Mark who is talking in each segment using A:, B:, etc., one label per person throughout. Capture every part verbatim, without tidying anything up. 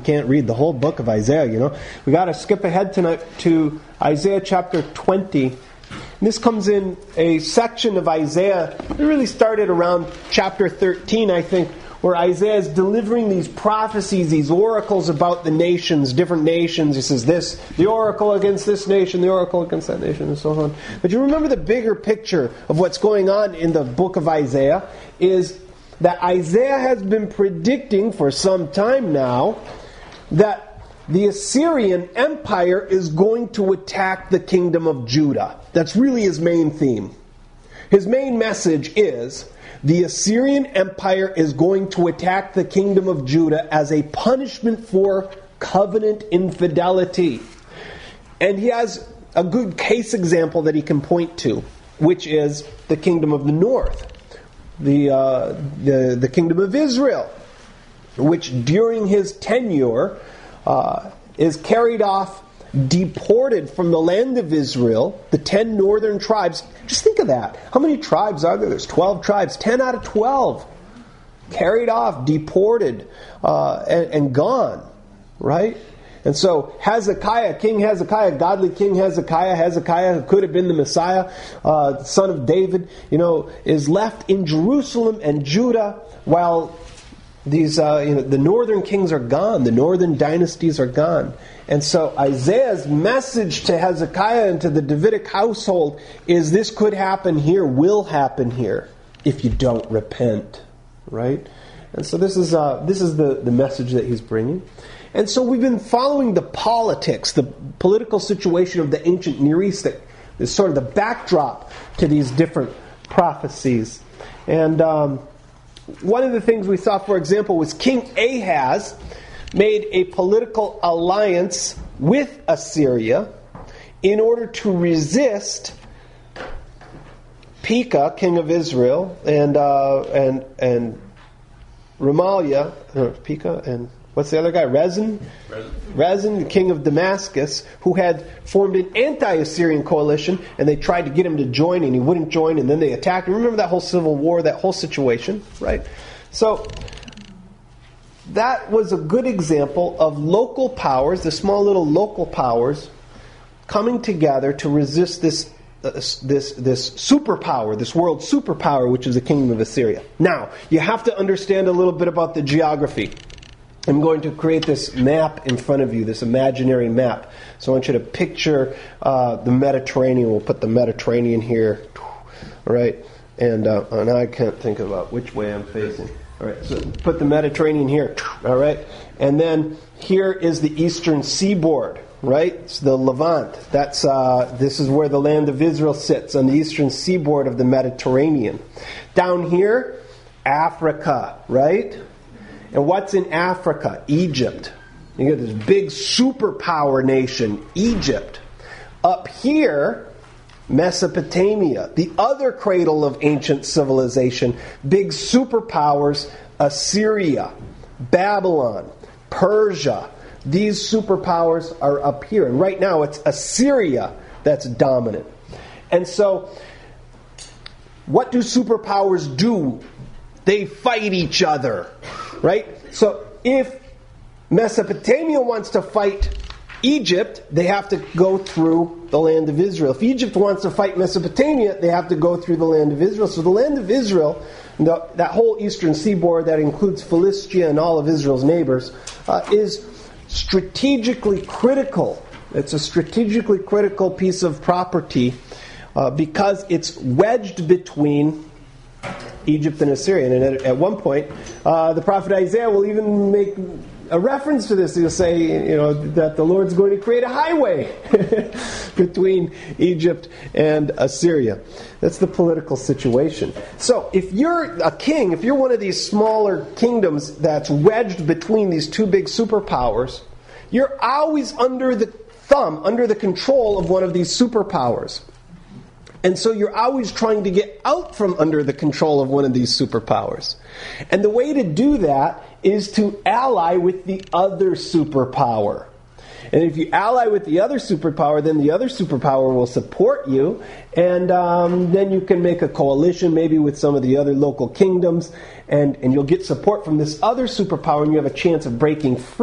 A: can't read the whole book of Isaiah, you know. We got to skip ahead tonight to Isaiah chapter twenty. And this comes in a section of Isaiah. It really started around chapter thirteen, I think, where Isaiah is delivering these prophecies, these oracles about the nations, different nations. He says this, the oracle against this nation, the oracle against that nation, and so on. But you remember the bigger picture of what's going on in the book of Isaiah is that Isaiah has been predicting for some time now that the Assyrian Empire is going to attack the kingdom of Judah. That's really his main theme. His main message is the Assyrian Empire is going to attack the kingdom of Judah as a punishment for covenant infidelity. And he has a good case example that he can point to, which is the kingdom of the north, the uh, the, the kingdom of Israel, which during his tenure uh, is carried off, deported from the land of Israel, the ten northern tribes. Just think of that. How many tribes are there? There's twelve tribes. ten out of twelve. Carried off, deported, uh, and, and gone. Right? And so Hezekiah, King Hezekiah, godly King Hezekiah, Hezekiah, who could have been the Messiah, uh, son of David, you know, is left in Jerusalem and Judah while these, uh, you know, the northern kings are gone. The northern dynasties are gone. And so Isaiah's message to Hezekiah and to the Davidic household is this could happen here, will happen here, if you don't repent. Right? And so this is uh, this is the, the message that he's bringing. And so we've been following the politics, the political situation of the ancient Near East that is sort of the backdrop to these different prophecies. And um, one of the things we saw, for example, was King Ahaz made a political alliance with Assyria in order to resist Pekah, king of Israel, and uh, and and Remaliah, no, Pekah, and what's the other guy? Rezin? Rezin. Rezin, the king of Damascus, who had formed an anti-Assyrian coalition, and they tried to get him to join, and he wouldn't join, and then they attacked him. Remember that whole civil war, that whole situation, right? So that was a good example of local powers, the small little local powers, coming together to resist this uh, this this superpower, this world superpower, which is the kingdom of Assyria. Now, you have to understand a little bit about the geography. I'm going to create this map in front of you, this imaginary map. So I want you to picture uh, the Mediterranean. We'll put the Mediterranean here, all right? And uh, now I can't think about which way I'm facing. All right, so put the Mediterranean here, all right? And then here is the eastern seaboard, right? It's the Levant. That's uh, this is where the land of Israel sits, on the eastern seaboard of the Mediterranean. Down here, Africa, right? And what's in Africa? Egypt. You get this big superpower nation, Egypt. Up here, Mesopotamia, the other cradle of ancient civilization, big superpowers, Assyria, Babylon, Persia. These superpowers are up here. And right now it's Assyria that's dominant. And so, what do superpowers do? They fight each other, right? So if Mesopotamia wants to fight Egypt, they have to go through the land of Israel. If Egypt wants to fight Mesopotamia, they have to go through the land of Israel. So the land of Israel, the, that whole eastern seaboard that includes Philistia and all of Israel's neighbors, uh, is strategically critical. It's a strategically critical piece of property uh, because it's wedged between Egypt and Assyria. And at, at one point, uh, the prophet Isaiah will even make a reference to this. He'll say, you know, that the Lord's going to create a highway between Egypt and Assyria. That's the political situation. So if you're a king, if you're one of these smaller kingdoms that's wedged between these two big superpowers, you're always under the thumb, under the control of one of these superpowers. And so you're always trying to get out from under the control of one of these superpowers. And the way to do that is to ally with the other superpower. And if you ally with the other superpower, then the other superpower will support you. And um, then you can make a coalition maybe with some of the other local kingdoms. And, and you'll get support from this other superpower, and you have a chance of breaking free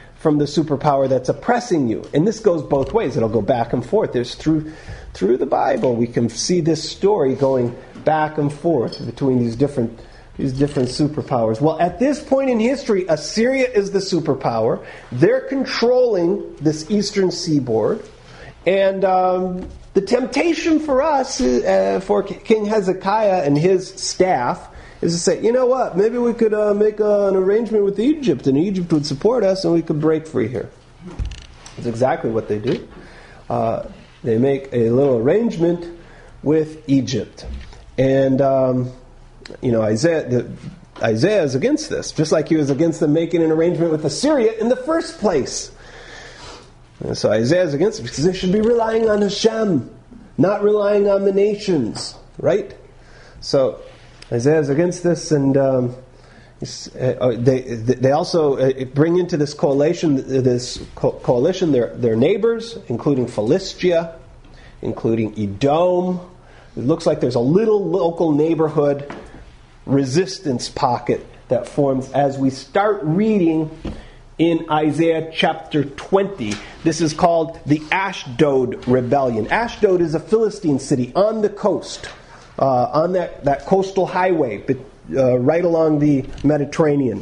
A: from the superpower that's oppressing you. And this goes both ways. It'll go back and forth. There's through through the Bible, we can see this story going back and forth between these different these different superpowers. Well, at this point in history, Assyria is the superpower. They're controlling this eastern seaboard. And um, the temptation for us, uh, for King Hezekiah and his staff, is to say, you know what, maybe we could uh, make uh, an arrangement with Egypt, and Egypt would support us, and we could break free here. That's exactly what they do. Uh, they make a little arrangement with Egypt. And, um, you know, Isaiah, the, Isaiah is against this, just like he was against them making an arrangement with Assyria in the first place. And so Isaiah is against it because they should be relying on Hashem, not relying on the nations, right? So Isaiah is against this, and um, uh, they they also bring into this coalition this co- coalition their their neighbors, including Philistia, including Edom. It looks like there's a little local neighborhood resistance pocket that forms as we start reading in Isaiah chapter twenty. This is called the Ashdod Rebellion. Ashdod is a Philistine city on the coast, uh, on that, that coastal highway, uh, right along the Mediterranean.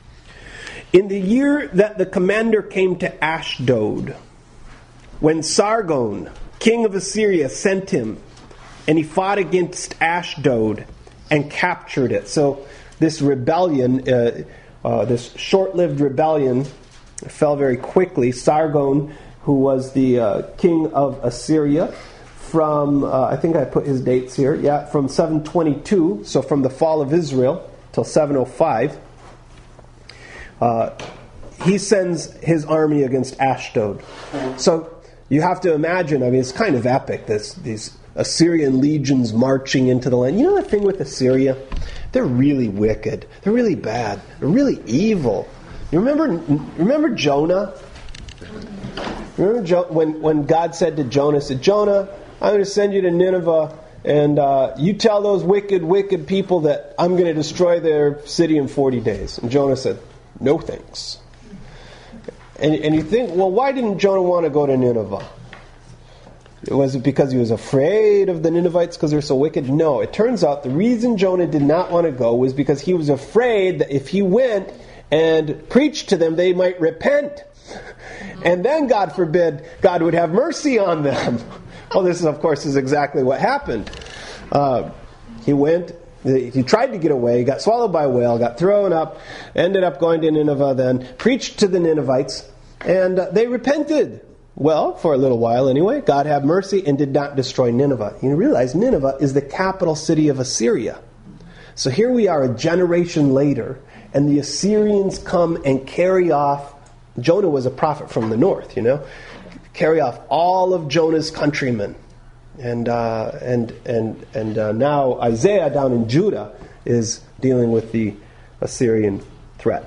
A: In the year that the commander came to Ashdod, when Sargon, king of Assyria, sent him, and he fought against Ashdod and captured it. So this rebellion, uh, uh, this short-lived rebellion, fell very quickly. Sargon, who was the uh, king of Assyria, from, uh, I think I put his dates here, yeah, from seven twenty-two, so from the fall of Israel till seven oh five, uh, he sends his army against Ashdod. So you have to imagine, I mean, it's kind of epic, this, these Assyrian legions marching into the land. You know the thing with Assyria? They're really wicked. They're really bad. They're really evil. You remember remember Jonah? Remember jo- when, when God said to Jonah, said, Jonah, I'm going to send you to Nineveh, and uh, you tell those wicked, wicked people that I'm going to destroy their city in forty days. And Jonah said, no thanks. And, and you think, well, why didn't Jonah want to go to Nineveh? Was it because he was afraid of the Ninevites because they're so wicked? No, it turns out the reason Jonah did not want to go was because he was afraid that if he went and preached to them, they might repent. And then, God forbid, God would have mercy on them. Well, this, is, of course, is exactly what happened. Uh, he went, he tried to get away, got swallowed by a whale, got thrown up, ended up going to Nineveh then, preached to the Ninevites, and uh, they repented. Well, for a little while anyway, God had mercy and did not destroy Nineveh. You realize Nineveh is the capital city of Assyria. So here we are a generation later, and the Assyrians come and carry off, Jonah was a prophet from the north, you know, carry off all of Jonah's countrymen. And uh, and and and uh, now Isaiah down in Judah is dealing with the Assyrian threat.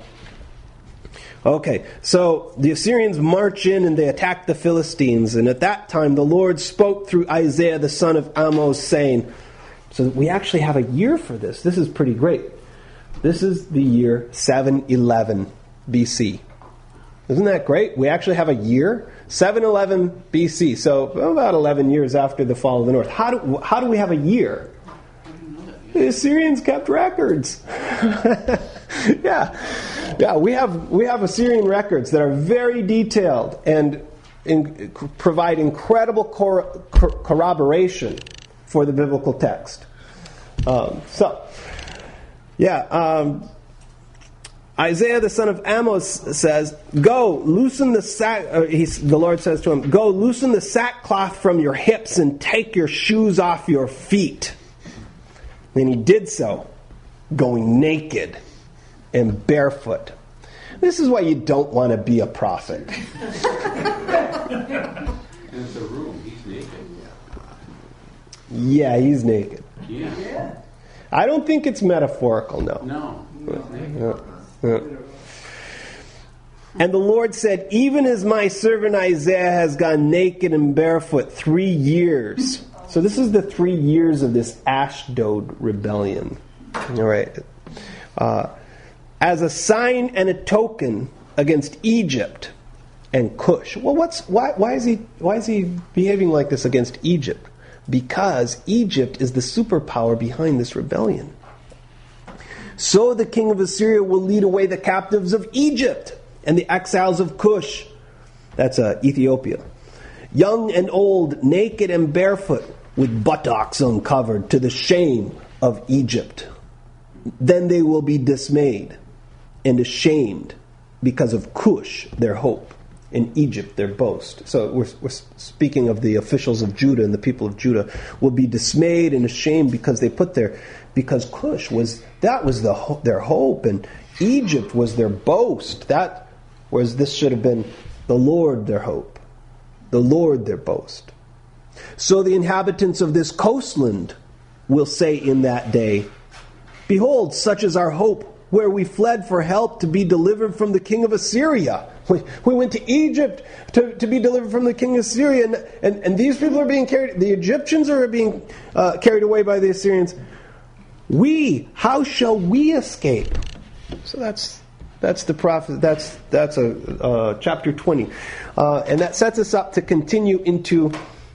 A: Okay, so the Assyrians march in and they attack the Philistines. And at that time the Lord spoke through Isaiah the son of Amos saying, so we actually have a year for this. This is pretty great. This is the year seven eleven B C. Isn't that great? We actually have a year, seven eleven B C. So about eleven years after the fall of the north. How do, how do we have a year? The Assyrians kept records. yeah. Yeah, we have we have Assyrian records that are very detailed and in, provide incredible cor- cor- corroboration for the biblical text. Um, so, yeah, um, Isaiah the son of Amos says, "Go loosen the sack." Uh, he's, the Lord says to him, "Go loosen the sackcloth from your hips and take your shoes off your feet." And he did so, going naked and barefoot. This is why you don't want to be a prophet.
B: In the room, he's naked.
A: Yeah, he's naked.
B: Yeah.
A: I don't think it's metaphorical, no.
B: No.
A: no. no. And the Lord said, even as my servant Isaiah has gone naked and barefoot three years. So this is the three years of this Ashdod rebellion. All right. Uh, As a sign and a token, against Egypt and Cush. Well, what's why why is he why is he behaving like this against Egypt? Because Egypt is the superpower behind this rebellion. So the king of Assyria will lead away the captives of Egypt and the exiles of Cush. That's uh, Ethiopia. Young and old, naked and barefoot, with buttocks uncovered, to the shame of Egypt. Then they will be dismayed and ashamed because of Cush, their hope, and Egypt, their boast. So we're, we're speaking of the officials of Judah, and the people of Judah will be dismayed and ashamed because they put their, because Cush was, that was the their hope, and Egypt was their boast. That, whereas this should have been the Lord their hope, the Lord their boast. So the inhabitants of this coastland will say in that day, behold, such is our hope, where we fled for help to be delivered from the king of Assyria. We, we went to Egypt to, to be delivered from the king of Assyria, and, and, and these people are being carried, the Egyptians are being uh, carried away by the Assyrians. We, how shall we escape? So that's that's the prophet. That's that's a uh, chapter twenty, uh, and that sets us up to continue into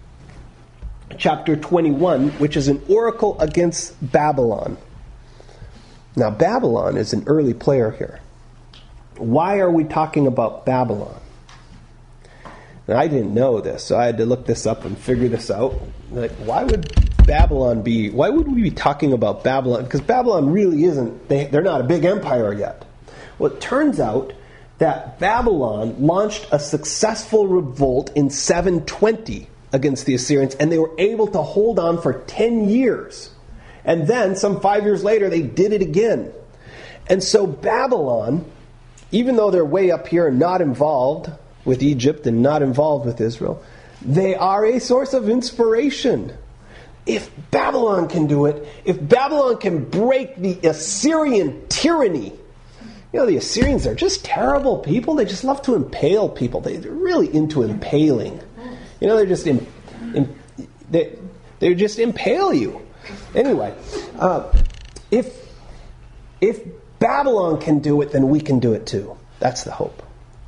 A: chapter twenty-one, which is an oracle against Babylon. Now, Babylon is an early player here. Why are we talking about Babylon? And I didn't know this, so I had to look this up and figure this out. Like, why would Babylon be, why would we be talking about Babylon? Because Babylon really isn't, they, they're not a big empire yet. Well, it turns out that Babylon launched a successful revolt in seven twenty against the Assyrians, and they were able to hold on for ten years. And then, some five years later, they did it again. And so Babylon, even though they're way up here and not involved with Egypt and not involved with Israel, they are a source of inspiration. If Babylon can do it, if Babylon can break the Assyrian tyranny, you know, the Assyrians are just terrible people. They just love to impale people. They're really into impaling. You know, they're just in, in, they they just impale you. Anyway, uh, if if Babylon can do it, then we can do it too. That's the hope.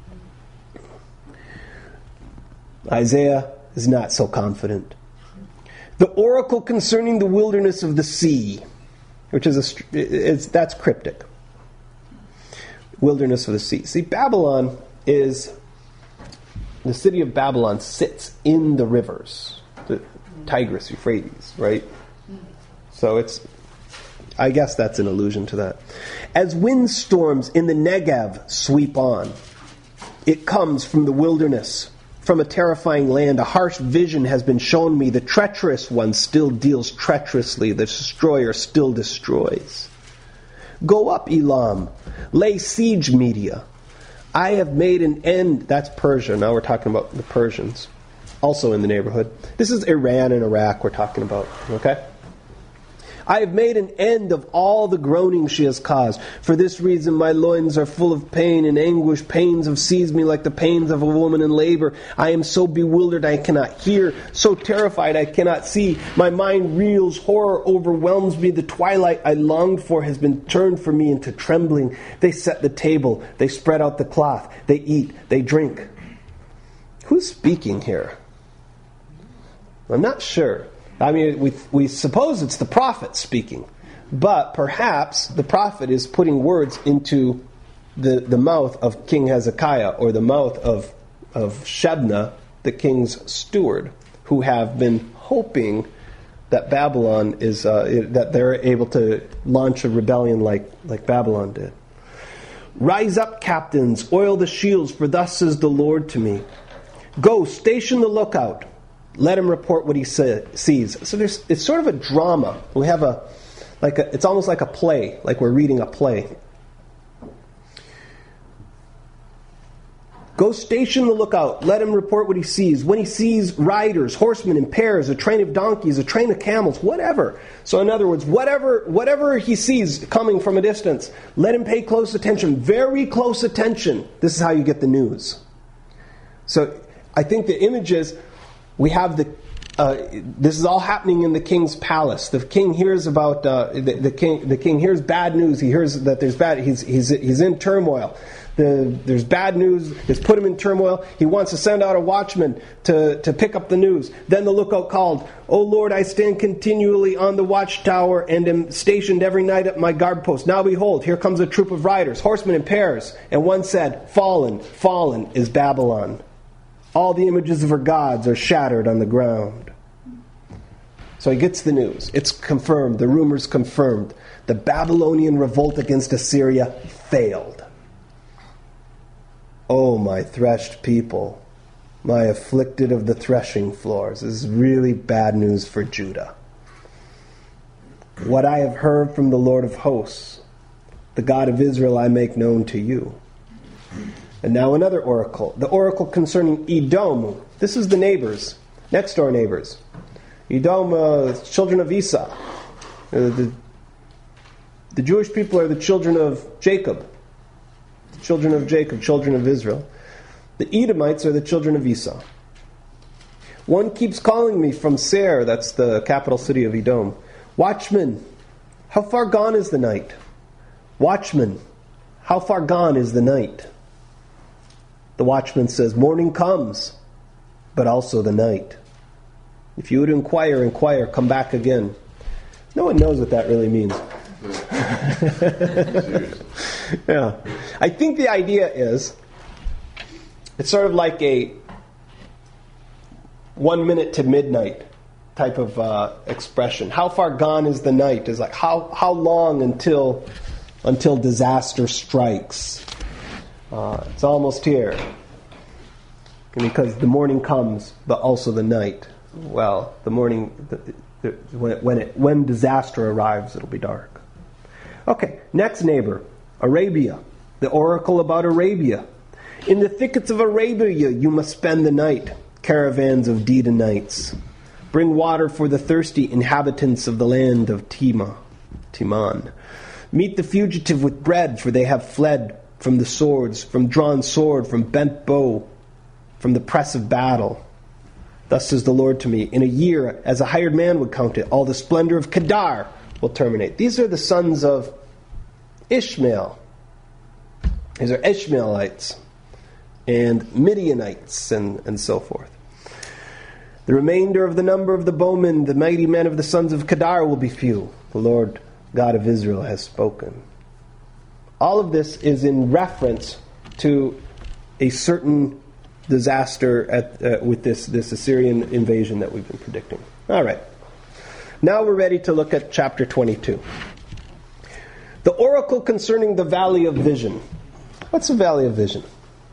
A: Isaiah is not so confident. The oracle concerning the wilderness of the sea, which is a it's, that's cryptic. Wilderness of the sea. See, Babylon is the city of Babylon sits in the rivers, the Tigris, Euphrates, right? So it's, I guess that's an allusion to that. As windstorms in the Negev sweep on, it comes from the wilderness, from a terrifying land. A harsh vision has been shown me. The treacherous one still deals treacherously. The destroyer still destroys. Go up, Elam. Lay siege, Media. I have made an end. That's Persia. Now we're talking about the Persians. Also in the neighborhood. This is Iran and Iraq we're talking about. Okay? I have made an end of all the groaning she has caused. For this reason my loins are full of pain and anguish. Pains have seized me like the pains of a woman in labor. I am so bewildered I cannot hear, so terrified I cannot see. My mind reels, horror overwhelms me. The twilight I longed for has been turned for me into trembling. They set the table, they spread out the cloth, they eat, they drink. Who's speaking here? I'm not sure. I mean, we we suppose it's the prophet speaking, but perhaps the prophet is putting words into the, the mouth of King Hezekiah, or the mouth of of Shebna, the king's steward, who have been hoping that Babylon is uh, that they're able to launch a rebellion like like Babylon did. Rise up, captains, oil the shields, for thus says the Lord to me. Go, station the lookout. Let him report what he say, sees. So there's, it's sort of a drama. We have a, like a, it's almost like a play, like we're reading a play. Go station the lookout. Let him report what he sees. When he sees riders, horsemen in pairs, a train of donkeys, a train of camels, whatever. So in other words, whatever, whatever he sees coming from a distance, let him pay close attention, very close attention. This is how you get the news. So I think the image is, we have the, uh, this is all happening in the king's palace. The king hears about, uh, the, the king, the king hears bad news. He hears that there's bad, he's, he's, he's in turmoil. The The, there's bad news. It's put him in turmoil. He wants to send out a watchman to, to pick up the news. Then the lookout called, "O Lord, I stand continually on the watchtower and am stationed every night at my guard post. Now behold, here comes a troop of riders, horsemen in pairs." And one said, "Fallen, fallen is Babylon. All the images of her gods are shattered on the ground." So he gets the news. It's confirmed. The rumor's confirmed. The Babylonian revolt against Assyria failed. "Oh, my threshed people, my afflicted of the threshing floors." This is really bad news for Judah. "What I have heard from the Lord of hosts, the God of Israel, I make known to you." And now another oracle. The oracle concerning Edom. This is the neighbors, next door neighbors. Edom, uh, children of Esau. Uh, the, the Jewish people are the children of Jacob. Children of Jacob, children of Israel. The Edomites are the children of Esau. "One keeps calling me from Seir," that's the capital city of Edom. "Watchman, how far gone is the night? Watchman, how far gone is the night?" The watchman says, "Morning comes, but also the night. If you would inquire, inquire, come back again." No one knows what that really means. Yeah. I think the idea is, it's sort of like a one minute to midnight type of uh, expression. How far gone is the night? Is like how how long until until disaster strikes? Uh, it's almost here. Because the morning comes, but also the night. Well, the morning, the, the, when it, when it when disaster arrives, it'll be dark. Okay, next neighbor, Arabia. The oracle about Arabia. "In the thickets of Arabia you must spend the night, caravans of Dedanites. Bring water for the thirsty inhabitants of the land of Tema, Teman. Meet the fugitive with bread, for they have fled from the swords, from drawn sword, from bent bow, from the press of battle. Thus says the Lord to me, in a year, as a hired man would count it, all the splendor of Kedar will terminate." These are the sons of Ishmael. These are Ishmaelites and Midianites and, and so forth. "The remainder of the number of the bowmen, the mighty men of the sons of Kedar, will be few. The Lord God of Israel has spoken." All of this is in reference to a certain disaster at, uh, with this, this Assyrian invasion that we've been predicting. All right. Now we're ready to look at chapter twenty-two. The oracle concerning the Valley of Vision. What's the Valley of Vision?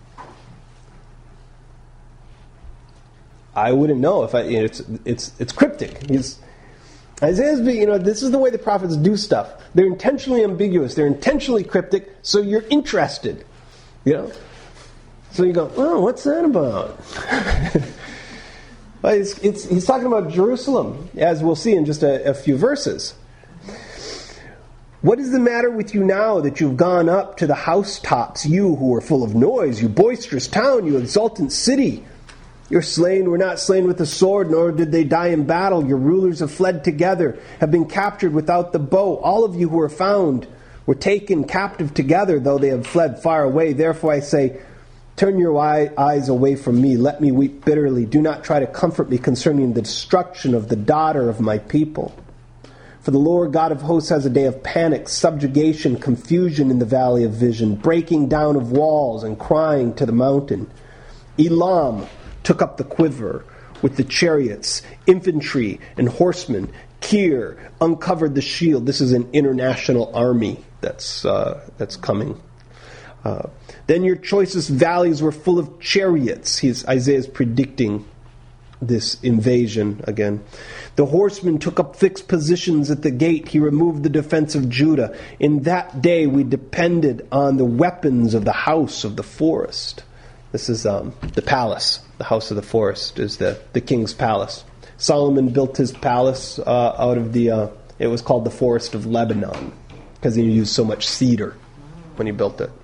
A: I wouldn't know if I. You know, it's it's it's cryptic. He's Isaiah's. You know, this is the way the prophets do stuff. They're intentionally ambiguous. They're intentionally cryptic, so you're interested. You know. So you go, "Oh, what's that about?" Well, it's, it's, he's talking about Jerusalem, as we'll see in just a, a few verses. "What is the matter with you now that you've gone up to the housetops, you who are full of noise, you boisterous town, you exultant city? Your slain were not slain with the sword, nor did they die in battle. Your rulers have fled together, have been captured without the bow. All of you who were found were taken captive together, though they have fled far away. Therefore I say, turn your eyes away from me. Let me weep bitterly. Do not try to comfort me concerning the destruction of the daughter of my people. For the Lord God of hosts has a day of panic, subjugation, confusion in the valley of vision, breaking down of walls and crying to the mountain. Elam took up the quiver with the chariots, infantry, and horsemen. Kir uncovered the shield." This is an international army that's uh, that's coming. Uh, "then your choicest valleys were full of chariots." He's, Isaiah's predicting this invasion again. "The horsemen took up fixed positions at the gate. He removed the defense of Judah. In that day we depended on the weapons of the house of the forest." This is um, the palace. The house of the forest is the, the king's palace. Solomon built his palace uh, out of the, uh, it was called the Forest of Lebanon, because he used so much cedar when he built it.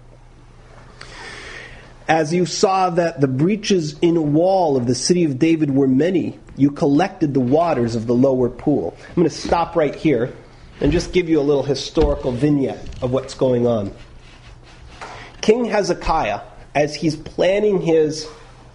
A: "As you saw that the breaches in a wall of the city of David were many, you collected the waters of the lower pool." I'm going to stop right here and just give you a little historical vignette of what's going on. King Hezekiah, as he's planning his,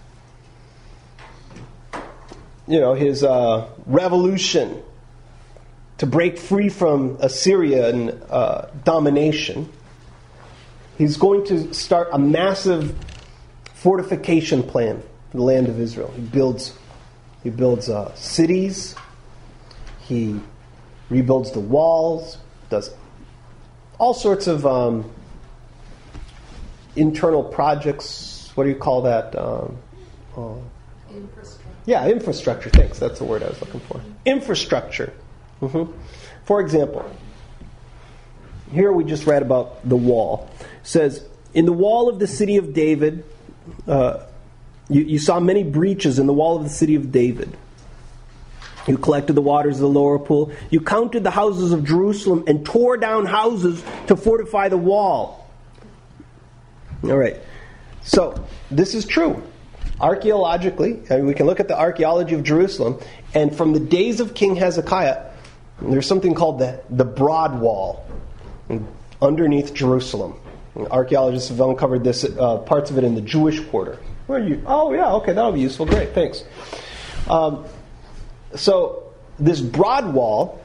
A: you know, his uh, revolution to break free from Assyrian uh, domination, he's going to start a massive fortification plan for the land of Israel. He builds, he builds uh, cities. He rebuilds the walls. Does all sorts of um, internal projects. What do you call that? Um, uh,
C: Infrastructure.
A: Yeah, infrastructure. Thanks. That's the word I was looking for. Infrastructure. Mm-hmm. For example, here we just read about the wall. It says, in the wall of the city of David, uh, you, you saw many breaches in the wall of the city of David. You collected the waters of the lower pool. You counted the houses of Jerusalem and tore down houses to fortify the wall. All right. So, this is true. Archaeologically, I mean, we can look at the archaeology of Jerusalem, and from the days of King Hezekiah, there's something called the, the Broad Wall underneath Jerusalem. And archaeologists have uncovered this uh, parts of it in the Jewish Quarter. Where are you? Oh, yeah, okay, that'll be useful. Great, thanks. Um, so, this broad wall,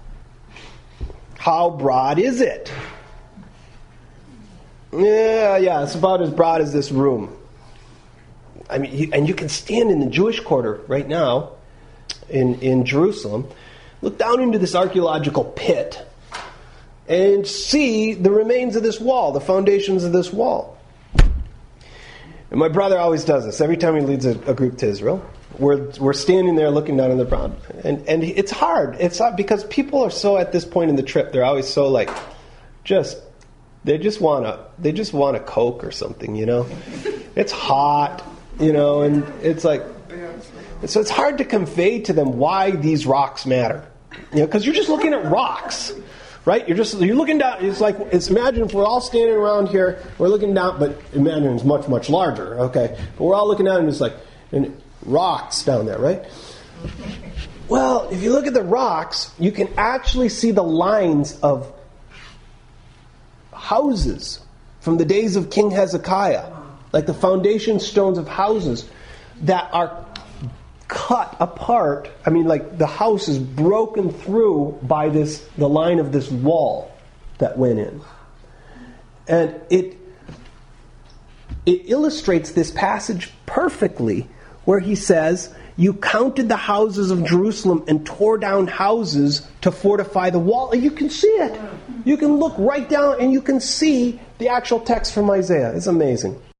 A: how broad is it? Yeah, yeah, it's about as broad as this room. I mean, you, and you can stand in the Jewish Quarter right now in, in Jerusalem, look down into this archaeological pit, and see the remains of this wall, the foundations of this wall. And my brother always does this. Every time he leads a, a group to Israel, we're, we're standing there looking down on the ground. And, and it's hard. It's hard because people are so, at this point in the trip, they're always so like, just, they just want to, they just want a Coke or something, you know? It's hot, you know, and it's like, so it's hard to convey to them why these rocks matter. You know, because you're just looking at rocks. Right? You're just you're looking down. It's like it's imagine if we're all standing around here, we're looking down, but imagine it's much much larger. Okay, but we're all looking down, and it's like and rocks down there, right? Well, if you look at the rocks, you can actually see the lines of houses from the days of King Hezekiah, like the foundation stones of houses that are cut apart. I mean, like the house is broken through by this the line of this wall that went in, and it it illustrates this passage perfectly, where he says, "You counted the houses of Jerusalem and tore down houses to fortify the wall." And you can see it. You can look right down and you can see the actual text from Isaiah. It's amazing.